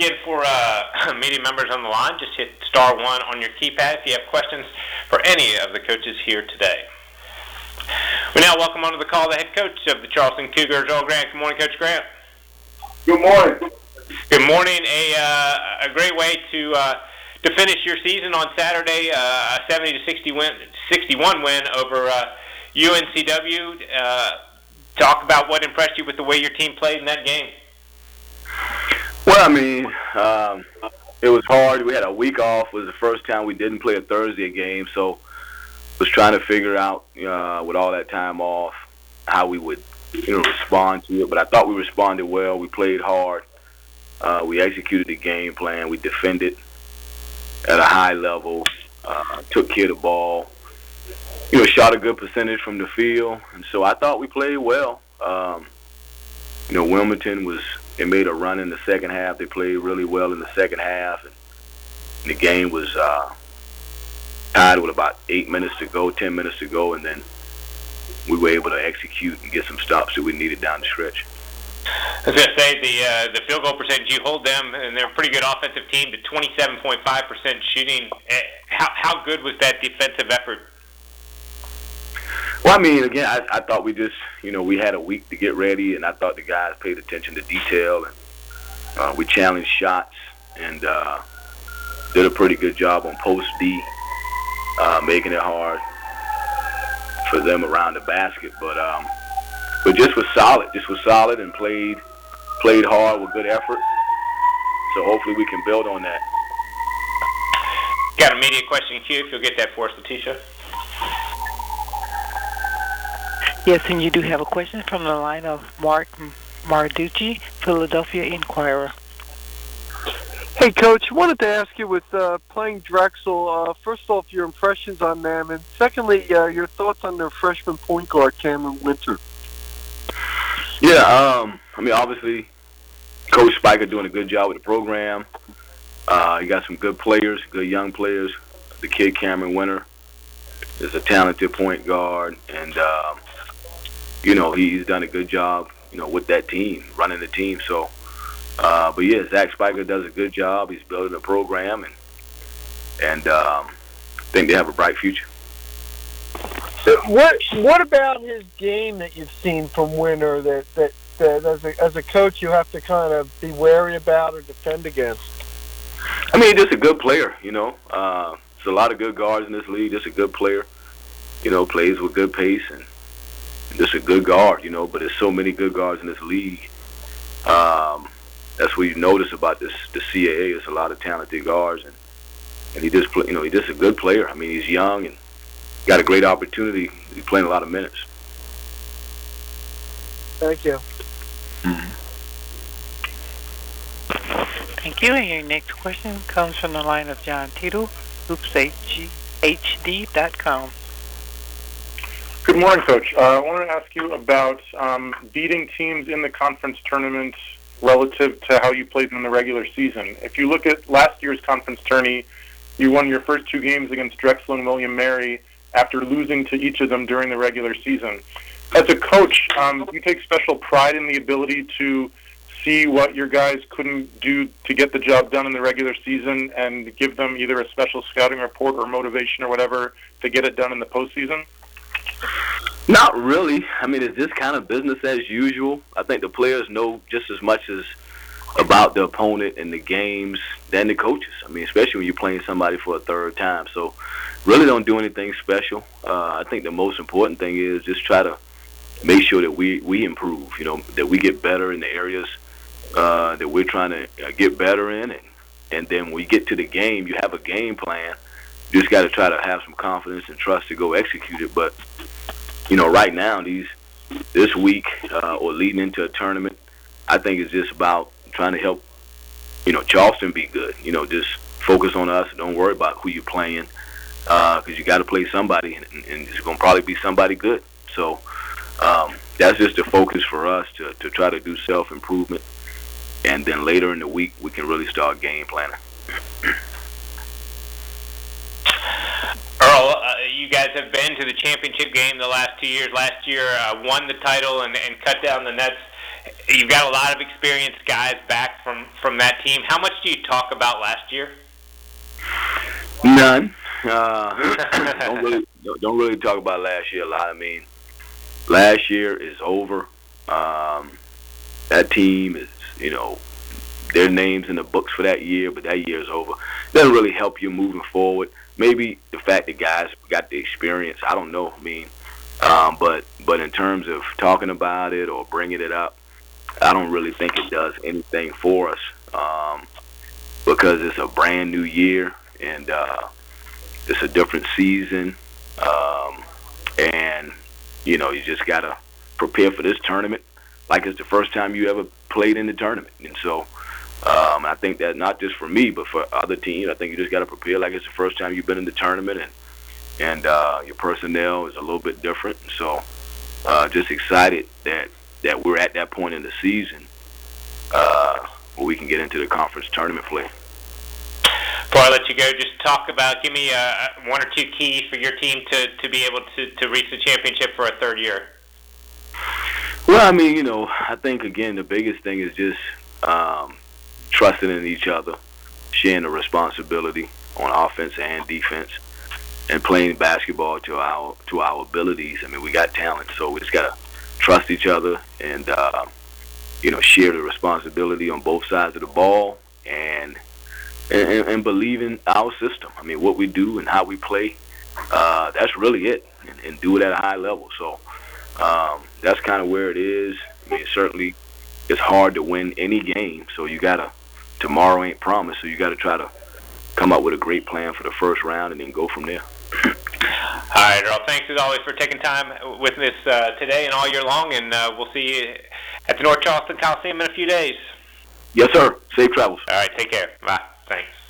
again, for media members on the line, just hit *1 on your keypad if you have questions for any of the coaches here today. We now welcome onto the call the head coach of the Charleston Cougars, Earl Grant. Good morning, Coach Grant. Good morning. Good morning. A great way to finish your season on Saturday, a 70-61 win over UNCW. Talk about what impressed you with the way your team played in that game. Well, I mean, it was hard. We had a week off. It was the first time we didn't play a Thursday game, so was trying to figure out with all that time off how we would respond to it. But I thought we responded well. We played hard. We executed the game plan. We defended at a high level, took care of the ball, shot a good percentage from the field. And so I thought we played well. Wilmington they made a run in the second half. They played really well in the second half. And the game was tied with about 8 minutes to go, 10 minutes to go, and then we were able to execute and get some stops that we needed down the stretch. I was going to say the field goal percentage, you hold them, and they're a pretty good offensive team, to 27.5% shooting. How good was that defensive effort? Well, I mean, again, I thought we just, we had a week to get ready, and I thought the guys paid attention to detail, and we challenged shots and did a pretty good job on post D, making it hard for them around the basket. But just was solid and played hard with good effort. So hopefully we can build on that. Got a media question in queue, if you'll get that for us, Letitia. Yes, and you do have a question from the line of Mark Marducci, Philadelphia Inquirer. Hey, Coach, I wanted to ask you with playing Drexel, first off, your impressions on them, and secondly, your thoughts on their freshman point guard, Cameron Winter. Yeah, obviously, Coach Spiker doing a good job with the program. He got some good players, good young players. The kid, Cameron Winter, is a talented point guard, and he's done a good job, with that team, running the team. So, but yeah, Zach Spiker does a good job. He's building a program, and I think they have a bright future. So what about his game that you've seen from Winter that as a coach you have to kind of be wary about or defend against? I mean, he's just a good player, There's a lot of good guards in this league. Just a good player, plays with good pace and just a good guard, but there's so many good guards in this league. That's what you notice about the CAA. It's a lot of talented guards, and he just he's just a good player. I mean, he's young and got a great opportunity. He's playing a lot of minutes. Thank you. Mm-hmm. Thank you. And your next question comes from the line of John Tito, hoopshd.com. Good morning, Coach. I wanted to ask you about beating teams in the conference tournament relative to how you played in the regular season. If you look at last year's conference tourney, you won your first two games against Drexel and William Mary after losing to each of them during the regular season. As a coach, you take special pride in the ability to see what your guys couldn't do to get the job done in the regular season and give them either a special scouting report or motivation or whatever to get it done in the postseason? Not really. I mean, it's just kind of business as usual. I think the players know just as much as about the opponent and the games than the coaches. I mean, especially when you're playing somebody for a third time. So really don't do anything special. I think the most important thing is just try to make sure that we improve, that we get better in the areas that we're trying to get better in. And then when we get to the game, you have a game plan. You just got to try to have some confidence and trust to go execute it. But, right now, this week or leading into a tournament, I think it's just about trying to help, Charleston be good. Just focus on us. Don't worry about who you're playing because you got to play somebody, and it's going to probably be somebody good. So that's just the focus for us to try to do self-improvement. And then later in the week, we can really start game planning. Earl, you guys have been to the championship game the last 2 years. Last year, won the title and cut down the Nets. You've got a lot of experienced guys back from that team. How much do you talk about last year? None. Don't really talk about last year a lot. I mean, last year is over. That team is, their names in the books for that year, but that year is over. Doesn't really help you moving forward. Maybe the fact that guys got the experience, I don't know. I mean, but in terms of talking about it or bringing it up, I don't really think it does anything for us because it's a brand new year and it's a different season, and you just gotta prepare for this tournament like it's the first time you ever played in the tournament. And so I think that not just for me, but for other teams, I think you just got to prepare like it's the first time you've been in the tournament, and your personnel is a little bit different. So just excited that we're at that point in the season where we can get into the conference tournament play. Before I let you go, just give me one or two keys for your team to be able to reach the championship for a third year. Well, I mean, I think, again, the biggest thing is just trusting in each other, sharing the responsibility on offense and defense, and playing basketball to our abilities. I mean, we got talent, so we just got to trust each other and, share the responsibility on both sides of the ball and believe in our system. I mean, what we do and how we play, that's really it, and do it at a high level. So that's kind of where it is. I mean, certainly it's hard to win any game, so tomorrow ain't promised, so you got to try to come up with a great plan for the first round and then go from there. All right, Earl, thanks as always for taking time with us today and all year long, and we'll see you at the North Charleston Coliseum in a few days. Yes, sir. Safe travels. All right, take care. Bye. Thanks.